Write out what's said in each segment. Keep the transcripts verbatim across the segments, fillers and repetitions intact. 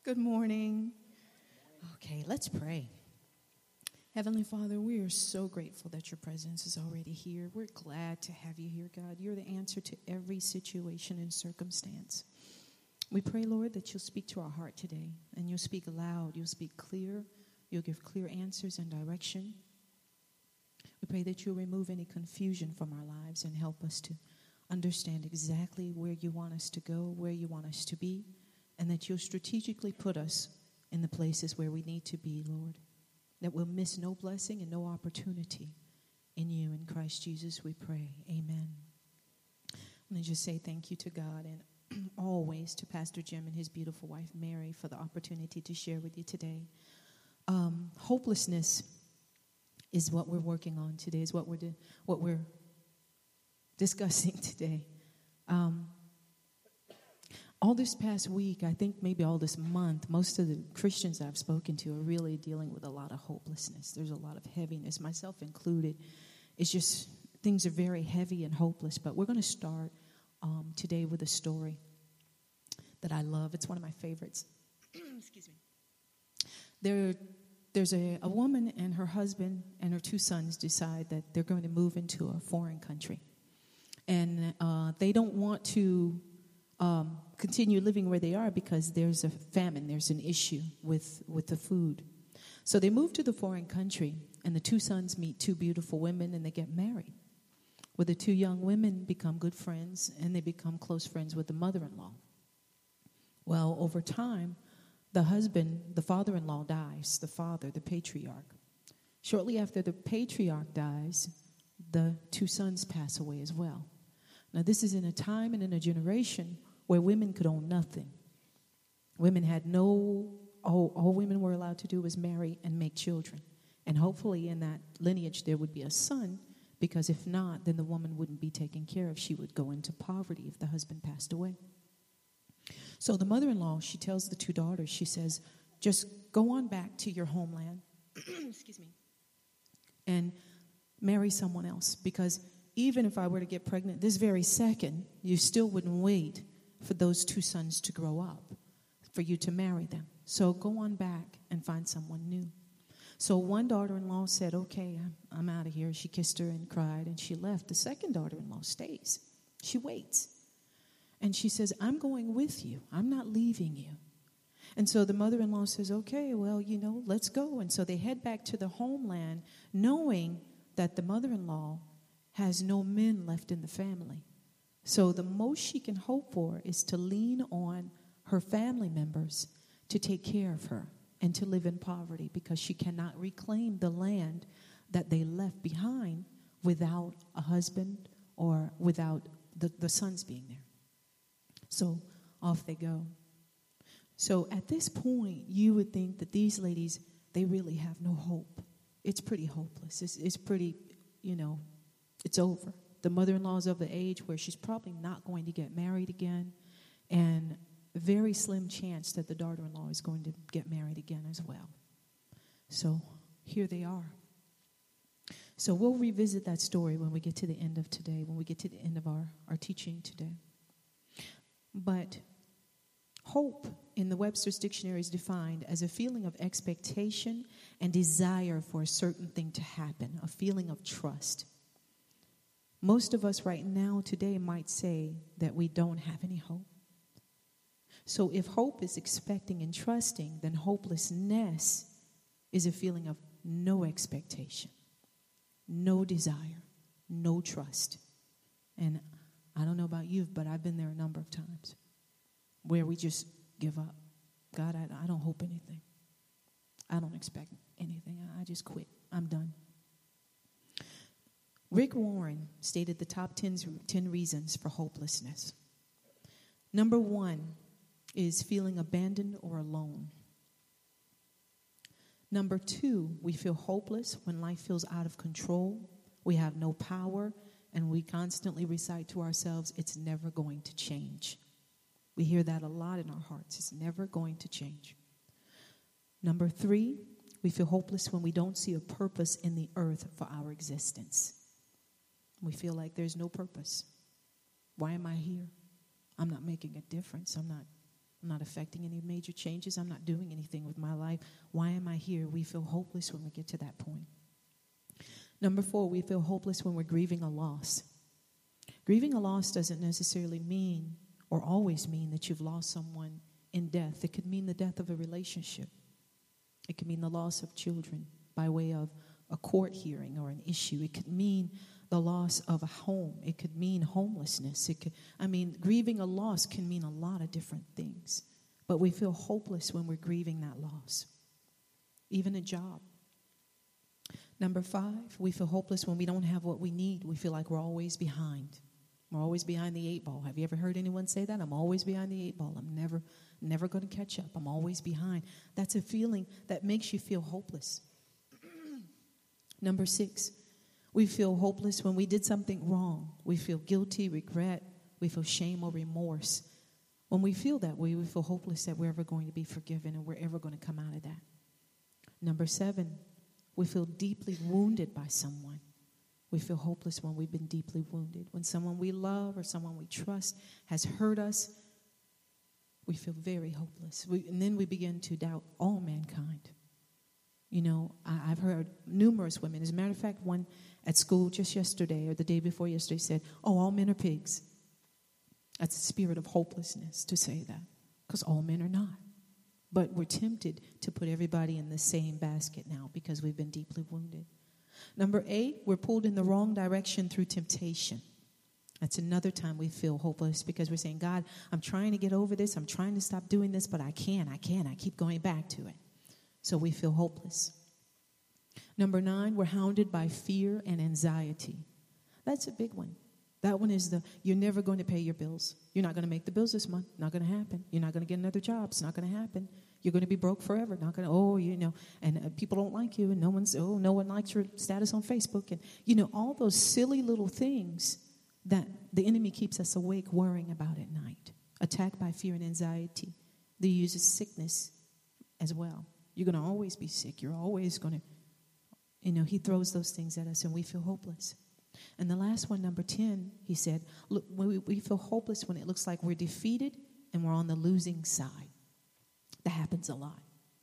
Good morning. Okay, let's pray. Heavenly Father, we are so grateful that your presence is already here. We're glad to have you here, God. You're the answer to every situation and circumstance. We pray, Lord, that you'll speak to our heart today, and you'll speak loud, you'll speak clear, you'll give clear answers and direction. We pray that you'll remove any confusion from our lives and help us to understand exactly where you want us to go, where you want us to be, and that you'll strategically put us in the places where we need to be, Lord. That we'll miss no blessing and no opportunity in you. In Christ Jesus we pray. Amen. I'm going to just say thank you to God and always to Pastor Jim and his beautiful wife, Mary, for the opportunity to share with you today. Um, hopelessness is what we're working on today, is what we're, di- what we're discussing today. Um, all this past week, I think maybe all this month, most of the Christians I've spoken to are really dealing with a lot of hopelessness. There's a lot of heaviness, myself included. It's just, things are very heavy and hopeless. But we're going to start um, today with a story that I love. It's one of my favorites. Excuse me. There, there's a, a woman and her husband and her two sons decide that they're going to move into a foreign country. And uh, they don't want to um, continue living where they are because there's a famine, there's an issue with, with the food. So they move to the foreign country, and the two sons meet two beautiful women, and they get married. Well, the two young women become good friends, and they become close friends with the mother-in-law. Well, over time, the husband, the father-in-law dies, the father, the patriarch. Shortly after the patriarch dies, the two sons pass away as well. Now, this is in a time and in a generation where women could own nothing. Women had no, all, all women were allowed to do was marry and make children. And hopefully in that lineage there would be a son, because if not, then the woman wouldn't be taken care of. She would go into poverty if the husband passed away. So the mother-in-law, she tells the two daughters, she says, just go on back to your homeland, excuse me, and marry someone else, because even if I were to get pregnant this very second, you still wouldn't wait for those two sons to grow up, for you to marry them. So go on back and find someone new. So one daughter-in-law said, okay, I'm, I'm out of here. She kissed her and cried, and she left. The second daughter-in-law stays. She waits. And she says, I'm going with you. I'm not leaving you. And so the mother-in-law says, okay, well, you know, let's go. And so they head back to the homeland, knowing that the mother-in-law has no men left in the family. So the most she can hope for is to lean on her family members to take care of her and to live in poverty, because she cannot reclaim the land that they left behind without a husband or without the, the sons being there. So off they go. So at this point, you would think that these ladies, they really have no hope. It's pretty hopeless. It's, it's pretty, you know, it's over. The mother-in-law is of the age where she's probably not going to get married again, and a very slim chance that the daughter-in-law is going to get married again as well. So here they are. So we'll revisit that story when we get to the end of today, when we get to the end of our, our teaching today. But hope in the Webster's Dictionary is defined as a feeling of expectation and desire for a certain thing to happen, a feeling of trust. Most of us right now today might say that we don't have any hope. So if hope is expecting and trusting, then hopelessness is a feeling of no expectation, no desire, no trust. And I don't know about you, but I've been there a number of times where we just give up. God, I, I don't hope anything. I don't expect anything. I, I just quit. I'm done. Rick Warren stated the top ten, ten reasons for hopelessness. Number one is feeling abandoned or alone. Number two, we feel hopeless when life feels out of control. We have no power, and we constantly recite to ourselves, it's never going to change. We hear that a lot in our hearts. It's never going to change. Number three, we feel hopeless when we don't see a purpose in the earth for our existence. We feel like there's no purpose. Why am I here? I'm not making a difference. I'm not I'm not affecting any major changes. I'm not doing anything with my life. Why am I here? We feel hopeless when we get to that point. Number four, we feel hopeless when we're grieving a loss. Grieving a loss doesn't necessarily mean or always mean that you've lost someone in death. It could mean the death of a relationship. It could mean the loss of children by way of a court hearing or an issue. It could mean the loss of a home. It could mean homelessness. It could, I mean, grieving a loss can mean a lot of different things. But we feel hopeless when we're grieving that loss. Even a job. Number five, we feel hopeless when we don't have what we need. We feel like we're always behind. We're always behind the eight ball. Have you ever heard anyone say that? I'm always behind the eight ball. I'm never, never going to catch up. I'm always behind. That's a feeling that makes you feel hopeless. Number six, we feel hopeless when we did something wrong. We feel guilty, regret. We feel shame or remorse. When we feel that way, we feel hopeless that we're ever going to be forgiven and we're ever going to come out of that. Number seven, we feel deeply wounded by someone. We feel hopeless when we've been deeply wounded. When someone we love or someone we trust has hurt us, we feel very hopeless. We, and then we begin to doubt all mankind. You know, I, I've heard numerous women. As a matter of fact, one at school just yesterday or the day before yesterday said, oh, all men are pigs. That's a spirit of hopelessness to say that, because all men are not. But we're tempted to put everybody in the same basket now because we've been deeply wounded. Number eight, we're pulled in the wrong direction through temptation. That's another time we feel hopeless because we're saying, God, I'm trying to get over this. I'm trying to stop doing this, but I can't. I can't. I keep going back to it. So we feel hopeless. Number nine, we're hounded by fear and anxiety. That's a big one. That one is the, you're never going to pay your bills. You're not going to make the bills this month. Not going to happen. You're not going to get another job. It's not going to happen. You're going to be broke forever. Not going to, oh, you know, and uh, people don't like you, and no one's, oh, no one likes your status on Facebook. And, you know, all those silly little things that the enemy keeps us awake worrying about at night. Attacked by fear and anxiety. They use sickness as well. You're going to always be sick. You're always going to, you know, he throws those things at us, and we feel hopeless. And the last one, number ten, he said, look, we, we feel hopeless when it looks like we're defeated and we're on the losing side. That happens a lot.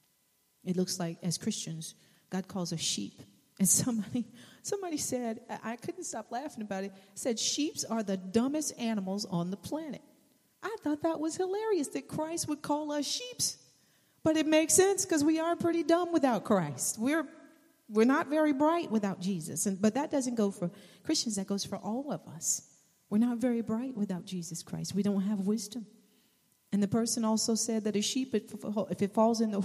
It looks like, as Christians, God calls us sheep. And somebody somebody said, I couldn't stop laughing about it, said sheeps are the dumbest animals on the planet. I thought that was hilarious that Christ would call us sheeps. But it makes sense because we are pretty dumb without Christ. We're We're not very bright without Jesus. And, but that doesn't go for Christians. That goes for all of us. We're not very bright without Jesus Christ. We don't have wisdom. And the person also said that a sheep, if it falls in the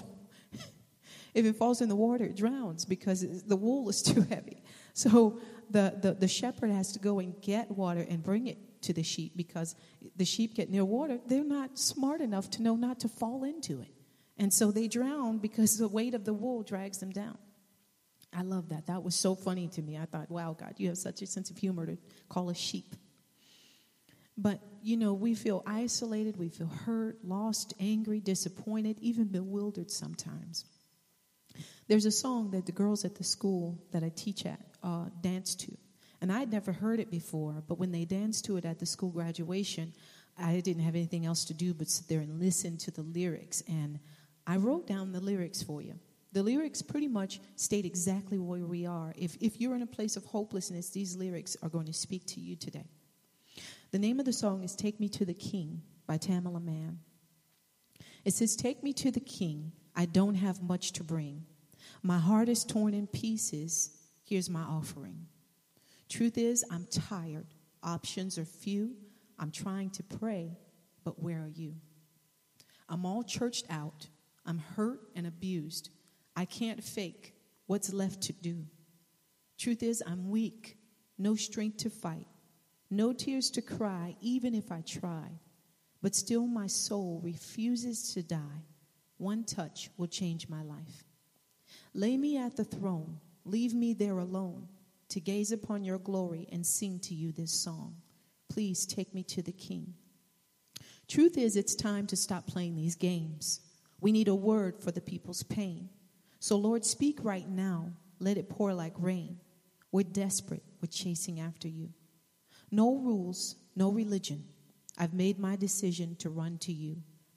if it falls in the water, it drowns because the wool is too heavy. So the, the, the shepherd has to go and get water and bring it to the sheep, because the sheep get near water. They're not smart enough to know not to fall into it. And so they drown because the weight of the wool drags them down. I love that. That was so funny to me. I thought, wow, God, you have such a sense of humor to call us sheep. But, you know, we feel isolated. We feel hurt, lost, angry, disappointed, even bewildered sometimes. There's a song that the girls at the school that I teach at uh, dance to. And I'd never heard it before, but when they danced to it at the school graduation, I didn't have anything else to do but sit there and listen to the lyrics. And I wrote down the lyrics for you. The lyrics pretty much state exactly where we are. If if you're in a place of hopelessness, these lyrics are going to speak to you today. The name of the song is Take Me to the King by Tamela Mann. It says, take me to the King. I don't have much to bring. My heart is torn in pieces. Here's my offering. Truth is, I'm tired. Options are few. I'm trying to pray, but where are you? I'm all churched out. I'm hurt and abused. I can't fake. What's left to do? Truth is, I'm weak. No strength to fight. No tears to cry, even if I try. But still my soul refuses to die. One touch will change my life. Lay me at the throne. Leave me there alone to gaze upon your glory and sing to you this song. Please take me to the King. Truth is, it's time to stop playing these games. We need a word for the people's pain. So, Lord, speak right now. Let it pour like rain. We're desperate. We're chasing after you. No rules, no religion. I've made my decision to run to you.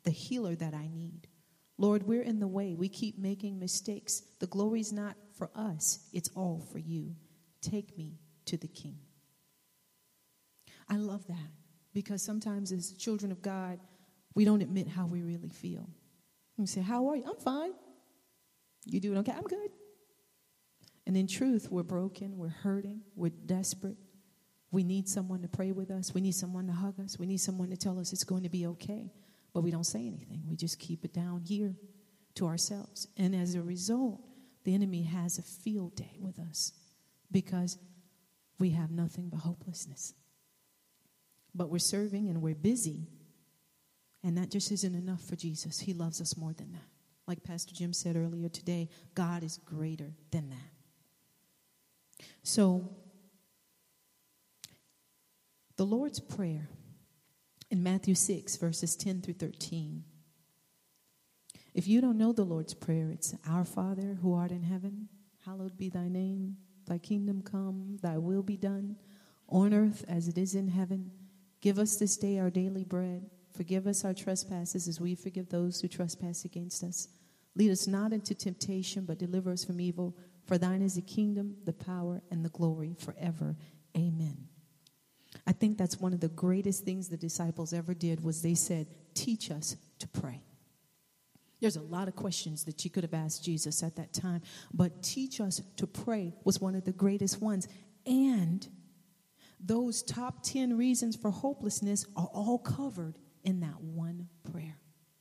the healer that I need. Lord, we're in the way. We keep making mistakes. The glory's not for us. It's all for you. Take me to the King. I love that because sometimes as children of God, we don't admit how we really feel. We say, how are you? I'm fine. You doing okay? I'm good. And in truth, we're broken. We're hurting. We're desperate. We need someone to pray with us. We need someone to hug us. We need someone to tell us it's going to be okay. But we don't say anything. We just keep it down here to ourselves. And as a result, the enemy has a field day with us because we have nothing but hopelessness. But we're serving and we're busy. And that just isn't enough for Jesus. He loves us more than that. Like Pastor Jim said earlier today, God is greater than that. So, the Lord's Prayer in Matthew six, verses ten through thirteen. If you don't know the Lord's Prayer, it's Our Father who art in heaven, hallowed be thy name. Thy kingdom come, thy will be done, on earth as it is in heaven. Give us this day our daily bread. Forgive us our trespasses as we forgive those who trespass against us. Lead us not into temptation, but deliver us from evil. For thine is the kingdom, the power, and the glory forever. Amen. I think that's one of the greatest things the disciples ever did was they said, teach us to pray. There's a lot of questions that you could have asked Jesus at that time, but teach us to pray was one of the greatest ones. And those top ten reasons for hopelessness are all covered in that one prayer.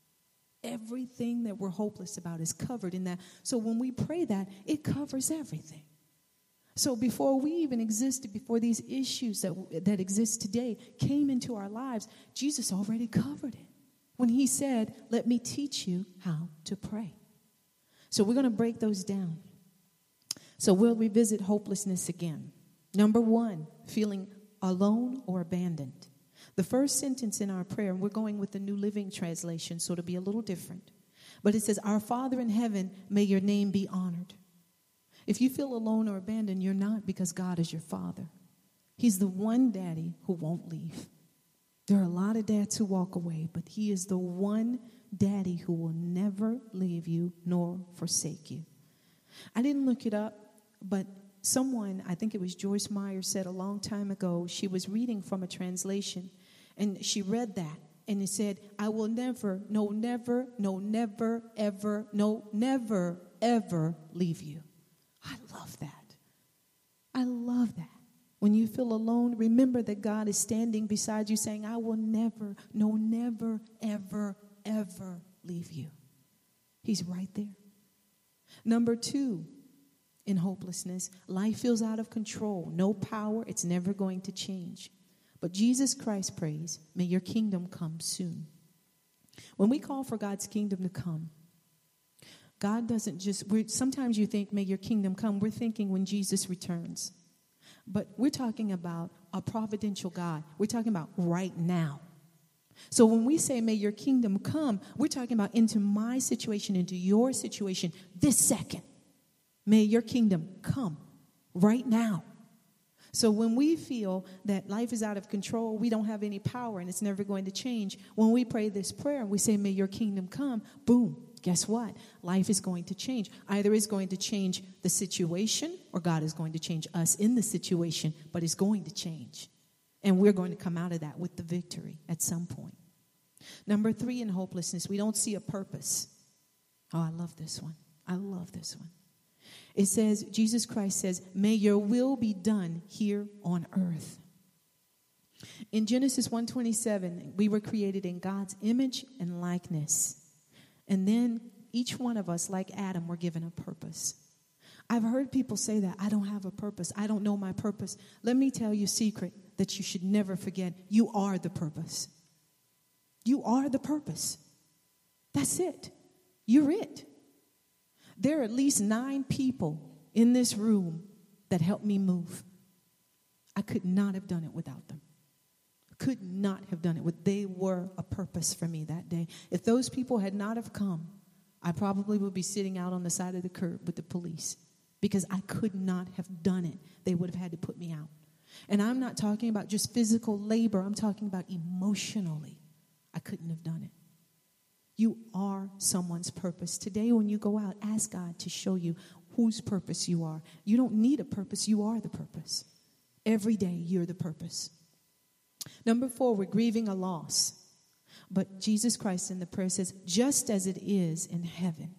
Everything that we're hopeless about is covered in that. So when we pray that, it covers everything. So before we even existed, before these issues that, that exist today came into our lives, Jesus already covered it when he said, let me teach you how to pray. So we're going to break those down. So we'll revisit hopelessness again. Number one, feeling alone or abandoned. The first sentence in our prayer, and we're going with the New Living Translation, so it'll be a little different. But it says, Our Father in heaven, may your name be honored. If you feel alone or abandoned, you're not, because God is your Father. He's the one daddy who won't leave. There are a lot of dads who walk away, but he is the one daddy who will never leave you nor forsake you. I didn't look it up, but someone, I think it was Joyce Meyer, said a long time ago, she was reading from a translation, and she read that, and it said, I will never, no, never, no, never, ever, no, never, ever leave you. I love that. I love that. When you feel alone, remember that God is standing beside you saying, I will never, no, never, ever, ever leave you. He's right there. Number two, in hopelessness, life feels out of control. No power. It's never going to change. But Jesus Christ prays, may your kingdom come soon. When we call for God's kingdom to come, God doesn't just, we're, sometimes you think, may your kingdom come. We're thinking when Jesus returns. But we're talking about a providential God. We're talking about right now. So when we say, may your kingdom come, we're talking about into my situation, into your situation, this second. May your kingdom come right now. So when we feel that life is out of control, we don't have any power, and it's never going to change, when we pray this prayer and we say, may your kingdom come, boom. Guess what? Life is going to change. Either it's going to change the situation or God is going to change us in the situation, but it's going to change. And we're going to come out of that with the victory at some point. Number three, in hopelessness, we don't see a purpose. Oh, I love this one. I love this one. It says, Jesus Christ says, may your will be done here on earth. In Genesis one twenty-seven, we were created in God's image and likeness. And then each one of us, like Adam, were given a purpose. I've heard people say that, I don't have a purpose. I don't know my purpose. Let me tell you a secret that you should never forget. You are the purpose. You are the purpose. That's it. You're it. There are at least nine people in this room that helped me move. I could not have done it without them. Could not have done it with. They were a purpose for me that day. If those people had not have come, I probably would be sitting out on the side of the curb with the police because I could not have done it. They would have had to put me out. And I'm not talking about just physical labor. I'm talking about emotionally. I couldn't have done it. You are someone's purpose. Today when you go out, ask God to show you whose purpose you are. You don't need a purpose. You are the purpose. Every day you're the purpose. Number four, we're grieving a loss. But Jesus Christ in the prayer says, just as it is in heaven.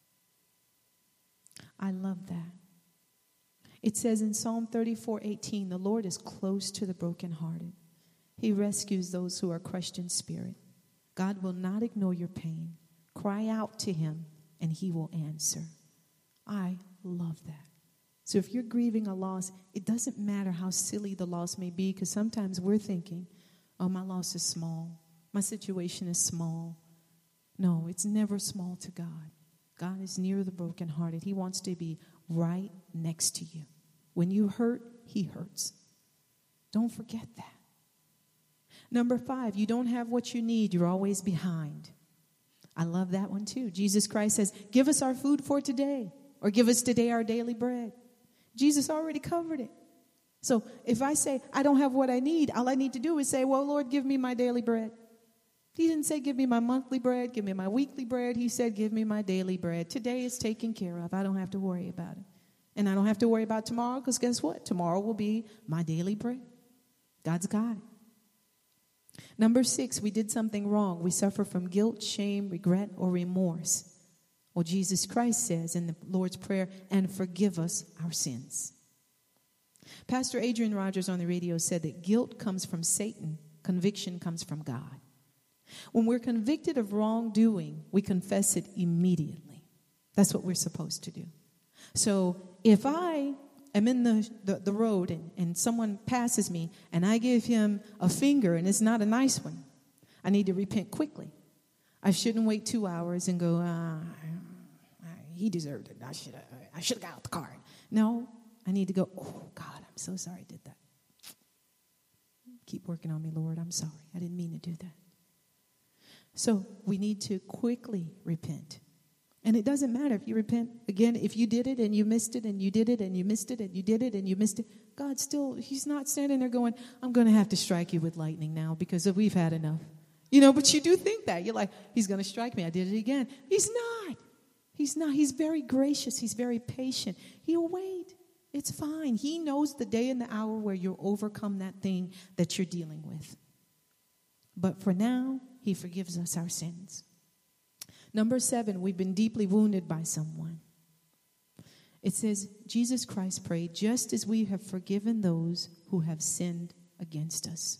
I love that. It says in Psalm thirty-four eighteen, the Lord is close to the brokenhearted. He rescues those who are crushed in spirit. God will not ignore your pain. Cry out to him and he will answer. I love that. So if you're grieving a loss, it doesn't matter how silly the loss may be, because sometimes we're thinking, oh, my loss is small. My situation is small. No, it's never small to God. God is near the brokenhearted. He wants to be right next to you. When you hurt, he hurts. Don't forget that. Number five, you don't have what you need. You're always behind. I love that one too. Jesus Christ says, give us our food for today, or give us today our daily bread. Jesus already covered it. So if I say, I don't have what I need, all I need to do is say, well, Lord, give me my daily bread. He didn't say, give me my monthly bread, give me my weekly bread. He said, give me my daily bread. Today is taken care of. I don't have to worry about it. And I don't have to worry about tomorrow, because guess what? Tomorrow will be my daily bread. God's got it. Number six, we did something wrong. We suffer from guilt, shame, regret, or remorse. Well, Jesus Christ says in the Lord's Prayer, and forgive us our sins. Pastor Adrian Rogers on the radio said that guilt comes from Satan, conviction comes from God. When we're convicted of wrongdoing, we confess it immediately. That's what we're supposed to do. So if I am in the, the, the road and, and someone passes me and I give him a finger and it's not a nice one, I need to repent quickly. I shouldn't wait two hours and go, ah, he deserved it. I should have I should have got out the car. No, I need to go, oh, God, I'm so sorry I did that. Keep working on me, Lord. I'm sorry. I didn't mean to do that. So we need to quickly repent. And it doesn't matter if you repent. Again, if you did it and you missed it and you did it and you missed it and you did it and you missed it, God still, he's not standing there going, I'm going to have to strike you with lightning now because we've had enough. You know, but you do think that. You're like, he's going to strike me. I did it again. He's not. He's not. He's very gracious. He's very patient. He'll wait. It's fine. He knows the day and the hour where you'll overcome that thing that you're dealing with. But for now, he forgives us our sins. Number seven, we've been deeply wounded by someone. It says, Jesus Christ prayed, just as we have forgiven those who have sinned against us.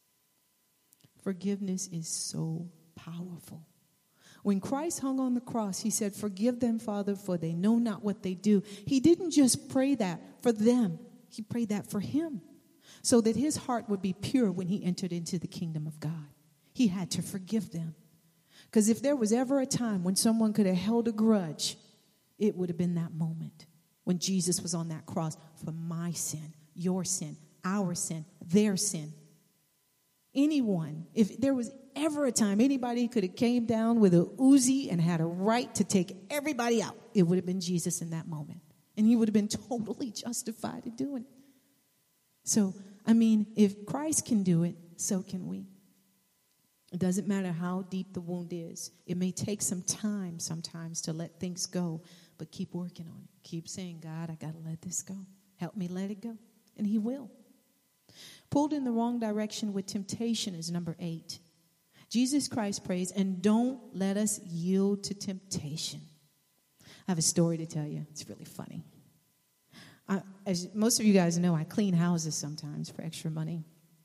Forgiveness is so powerful. When Christ hung on the cross, he said, forgive them, Father, for they know not what they do. He didn't just pray that for them. He prayed that for him, so that his heart would be pure when he entered into the kingdom of God. He had to forgive them. Because if there was ever a time when someone could have held a grudge, it would have been that moment when Jesus was on that cross for my sin, your sin, our sin, their sin. Anyone, if there was ever a time anybody could have came down with a Uzi and had a right to take everybody out, it would have been Jesus in that moment. And he would have been totally justified in doing it. So, I mean, if Christ can do it, so can we. It doesn't matter how deep the wound is. It may take some time sometimes to let things go, but keep working on it. Keep saying, God, I got to let this go. Help me let it go. And he will. Pulled in the wrong direction with temptation is number eight. Jesus Christ prays, and don't let us yield to temptation. I have a story to tell you. It's really funny. I, as most of you guys know, I clean houses sometimes for extra money.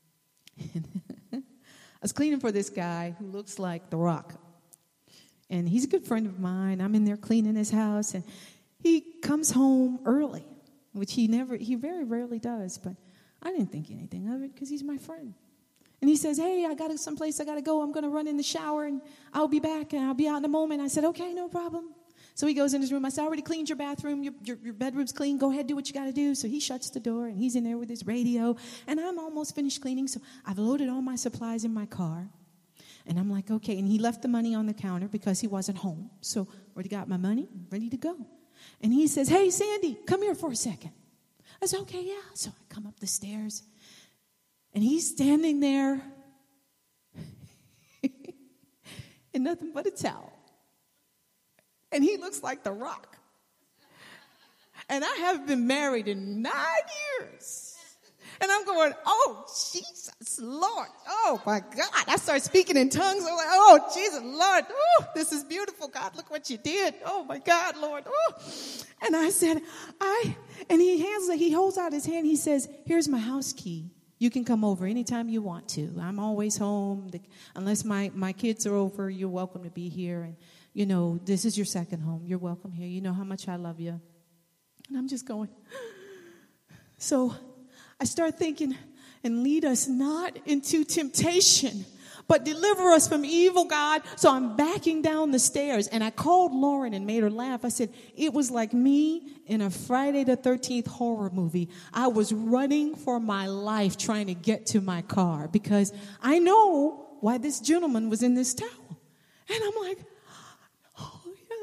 I was cleaning for this guy who looks like The Rock. And he's a good friend of mine. I'm in there cleaning his house. And he comes home early, which he never, he very rarely does. But I didn't think anything of it because he's my friend. And he says, hey, I got to someplace I got to go. I'm going to run in the shower and I'll be back and I'll be out in a moment. I said, okay, no problem. So he goes in his room. I said, I already cleaned your bathroom. Your, your, your bedroom's clean. Go ahead, do what you got to do. So he shuts the door, and he's in there with his radio. And I'm almost finished cleaning, so I've loaded all my supplies in my car. And I'm like, okay. And he left the money on the counter because he wasn't home. So already got my money, ready to go. And he says, hey, Sandy, come here for a second. I said, okay, yeah. So I come up the stairs, and he's standing there. and nothing but a towel. And he looks like The Rock. And I have been married in nine years. And I'm going, oh, Jesus, Lord. Oh, my God. I start speaking in tongues. I'm like, oh, Jesus, Lord. Oh, this is beautiful, God. Look what you did. Oh, my God, Lord. Oh. And I said, I, and he hands, he holds out his hand. He says, here's my house key. You can come over anytime you want to. I'm always home. The, unless my, my kids are over, you're welcome to be here. And, you know, this is your second home. You're welcome here. You know how much I love you. And I'm just going. So I start thinking, and lead us not into temptation, but deliver us from evil, God. So I'm backing down the stairs, and I called Lauren and made her laugh. I said, it was like me in a Friday the thirteenth horror movie. I was running for my life trying to get to my car because I know why this gentleman was in this towel. And I'm like, oh,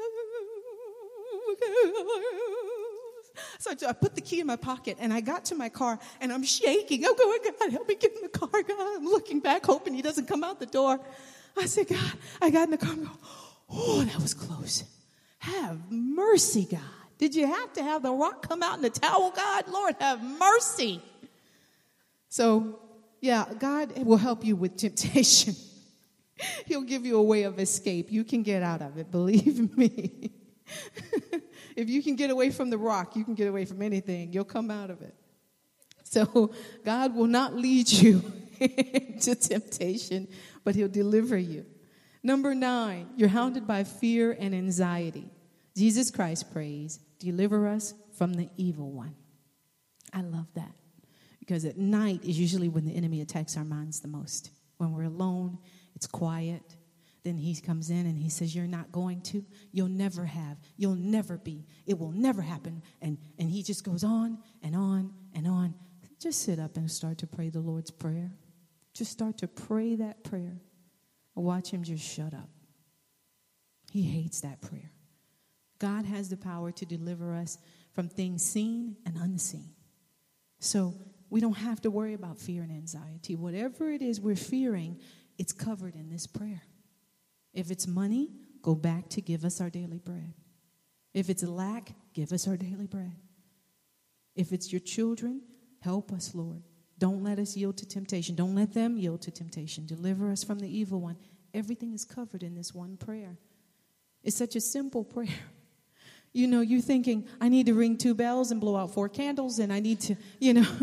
yeah. So I put the key in my pocket, and I got to my car, and I'm shaking. I'm going, God, help me get in the car, God. I'm looking back, hoping he doesn't come out the door. I said, God, I got in the car and go, oh, that was close. Have mercy, God. Did you have to have The Rock come out in the towel, God? Lord, have mercy. So, yeah, God will help you with temptation. He'll give you a way of escape. You can get out of it, believe me. If you can get away from The Rock, you can get away from anything. You'll come out of it. So God will not lead you into temptation, but he'll deliver you. Number nine, you're hounded by fear and anxiety. Jesus Christ prays, deliver us from the evil one. I love that because at night is usually when the enemy attacks our minds the most. When we're alone, it's quiet. Then he comes in and he says, you're not going to, you'll never have, you'll never be, it will never happen. And, and he just goes on and on and on. Just sit up and start to pray the Lord's Prayer. Just start to pray that prayer. Watch him just shut up. He hates that prayer. God has the power to deliver us from things seen and unseen. So we don't have to worry about fear and anxiety. Whatever it is we're fearing, it's covered in this prayer. If it's money, go back to give us our daily bread. If it's lack, give us our daily bread. If it's your children, help us, Lord. Don't let us yield to temptation. Don't let them yield to temptation. Deliver us from the evil one. Everything is covered in this one prayer. It's such a simple prayer. You know, you're thinking, I need to ring two bells and blow out four candles, and I need to, you know.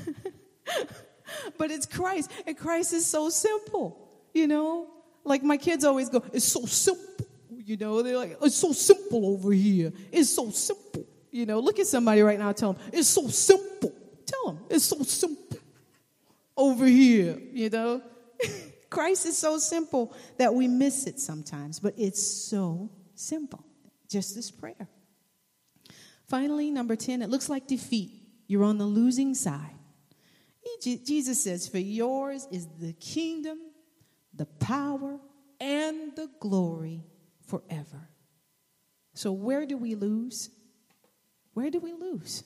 But it's Christ, and Christ is so simple, you know. Like my kids always go, it's so simple, you know. They're like, it's so simple over here. It's so simple, you know. Look at somebody right now and tell them, it's so simple. Tell them, it's so simple over here, you know. Christ is so simple that we miss it sometimes, but it's so simple. Just this prayer. Finally, number ten, it looks like defeat. You're on the losing side. Jesus says, for yours is the kingdom, the power, and the glory forever. So where do we lose? Where do we lose?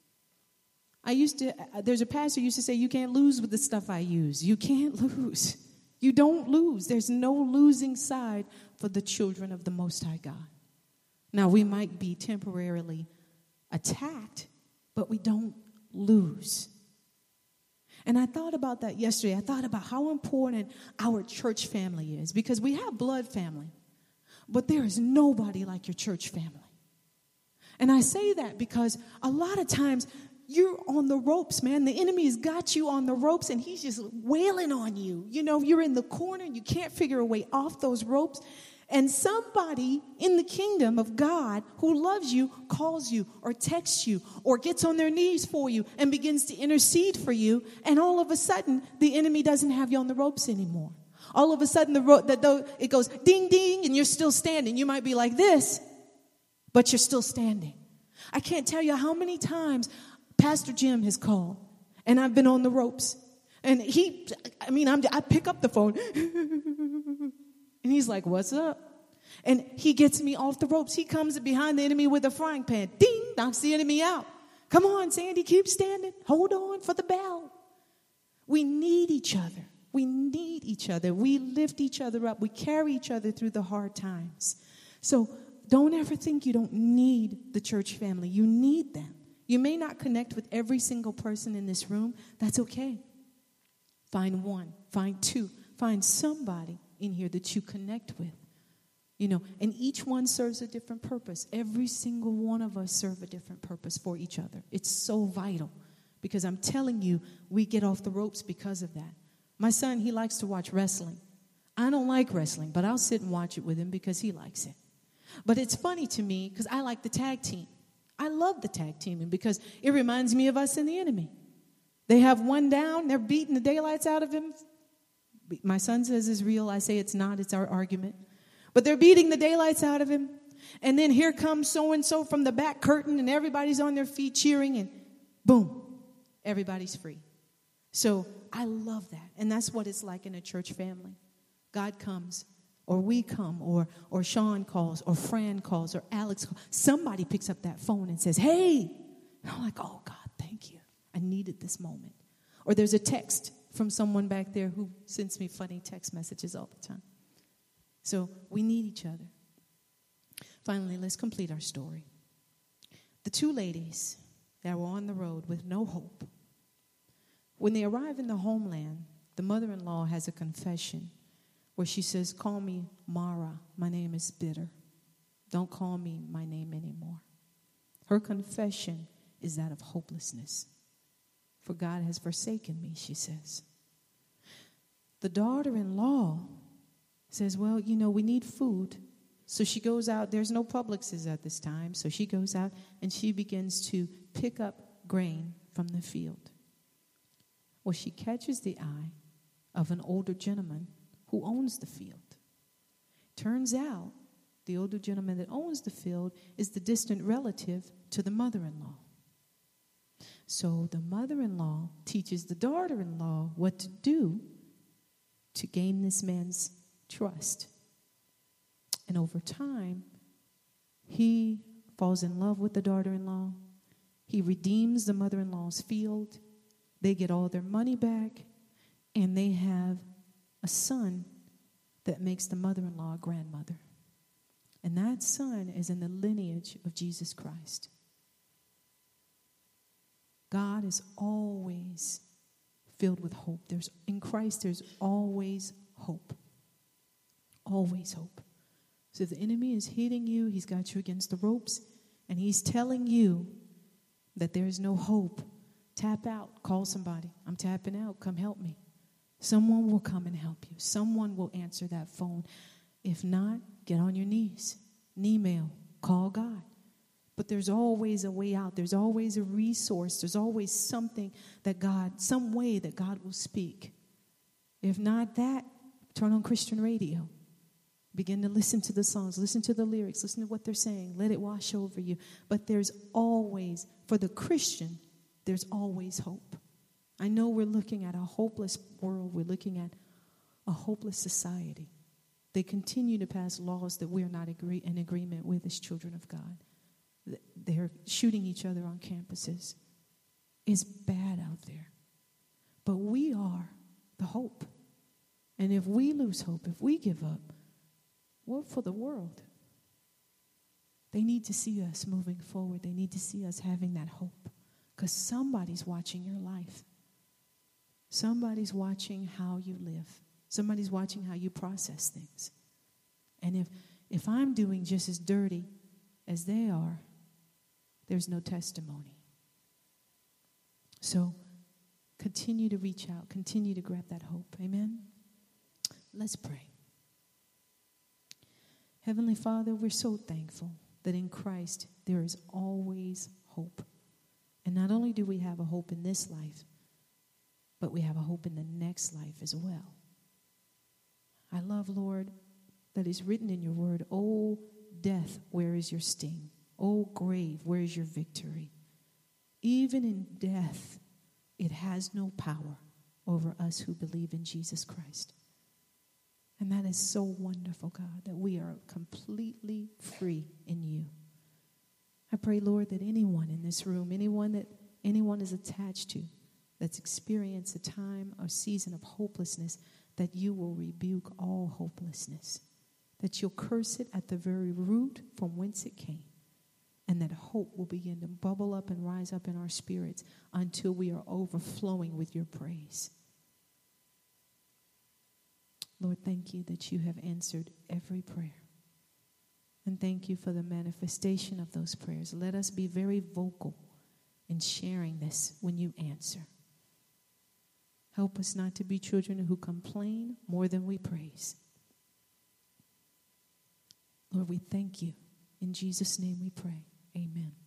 I used to, there's a pastor who used to say, you can't lose with the stuff I use. You can't lose. You don't lose. There's no losing side for the children of the Most High God. Now, we might be temporarily attacked, but we don't lose. And I thought about that yesterday. I thought about how important our church family is, because we have blood family, but there is nobody like your church family. And I say that because a lot of times you're on the ropes, man. The enemy has got you on the ropes, and he's just wailing on you. You know, you're in the corner, and you can't figure a way off those ropes. And somebody in the kingdom of God who loves you calls you or texts you or gets on their knees for you and begins to intercede for you. And all of a sudden, the enemy doesn't have you on the ropes anymore. All of a sudden, the ro- the, the, it goes ding, ding, and you're still standing. You might be like this, but you're still standing. I can't tell you how many times Pastor Jim has called, and I've been on the ropes. And he, I mean, I'm, I pick up the phone. And he's like, what's up? And he gets me off the ropes. He comes behind the enemy with a frying pan. Ding, knocks the enemy out. Come on, Sandy, keep standing. Hold on for the bell. We need each other. We need each other. We lift each other up. We carry each other through the hard times. So don't ever think you don't need the church family. You need them. You may not connect with every single person in this room. That's okay. Find one, find two, find somebody in here that you connect with. You know, and each one serves a different purpose. Every single one of us serve a different purpose for each other. It's so vital because I'm telling you, we get off the ropes because of that. My son, he likes to watch wrestling. I don't like wrestling, but I'll sit and watch it with him because he likes it. But it's funny to me because I like the tag team. I love the tag teaming because it reminds me of us and the enemy. They have one down. They're beating the daylights out of him. My son says it's real. I say it's not. It's our argument. But they're beating the daylights out of him. And then here comes so-and-so from the back curtain, and everybody's on their feet cheering, and boom, everybody's free. So I love that. And that's what it's like in a church family. God comes, or we come, or or Sean calls, or Fran calls, or Alex calls. Somebody picks up that phone and says, hey. And I'm like, oh, God, thank you. I needed this moment. Or there's a text from someone back there who sends me funny text messages all the time. So we need each other. Finally, let's complete our story. The two ladies that were on the road with no hope. When they arrive in the homeland, the mother-in-law has a confession where she says, call me Mara. My name is bitter. Don't call me my name anymore. Her confession is that of hopelessness. For God has forsaken me, she says. The daughter-in-law says, well, you know, we need food. So she goes out. There's no Publixes at this time. So she goes out and she begins to pick up grain from the field. Well, she catches the eye of an older gentleman who owns the field. Turns out the older gentleman that owns the field is the distant relative to the mother-in-law. So the mother-in-law teaches the daughter-in-law what to do to gain this man's trust. And over time, he falls in love with the daughter-in-law. He redeems the mother-in-law's field. They get all their money back, and they have a son that makes the mother-in-law a grandmother. And that son is in the lineage of Jesus Christ. God is always filled with hope. There's in Christ, there's always hope. Always hope. So if the enemy is hitting you, he's got you against the ropes, and he's telling you that there is no hope. Tap out. Call somebody. I'm tapping out. Come help me. Someone will come and help you. Someone will answer that phone. If not, get on your knees. Email. Call God. But there's always a way out. There's always a resource. There's always something that God, some way that God will speak. If not that, turn on Christian radio. Begin to listen to the songs. Listen to the lyrics. Listen to what they're saying. Let it wash over you. But there's always, for the Christian, there's always hope. I know we're looking at a hopeless world. We're looking at a hopeless society. They continue to pass laws that we're not agree, in agreement with as children of God. They're shooting each other on campuses. It's bad out there. But we are the hope. And if we lose hope, if we give up, what for the world? They need to see us moving forward. They need to see us having that hope. Because somebody's watching your life. Somebody's watching how you live. Somebody's watching how you process things. And if if I'm doing just as dirty as they are, there's no testimony. So continue to reach out. Continue to grab that hope. Amen? Let's pray. Heavenly Father, we're so thankful that in Christ there is always hope. And not only do we have a hope in this life, but we have a hope in the next life as well. I love, Lord, that is written in your word, "O death, where is your sting? O grave, where is your victory?" Even in death, it has no power over us who believe in Jesus Christ. And that is so wonderful, God, that we are completely free in you. I pray, Lord, that anyone in this room, anyone that anyone is attached to, that's experienced a time or season of hopelessness, that you will rebuke all hopelessness, that you'll curse it at the very root from whence it came, and that hope will begin to bubble up and rise up in our spirits until we are overflowing with your praise. Lord, thank you that you have answered every prayer. And thank you for the manifestation of those prayers. Let us be very vocal in sharing this when you answer. Help us not to be children who complain more than we praise. Lord, we thank you. In Jesus' name we pray. Amen.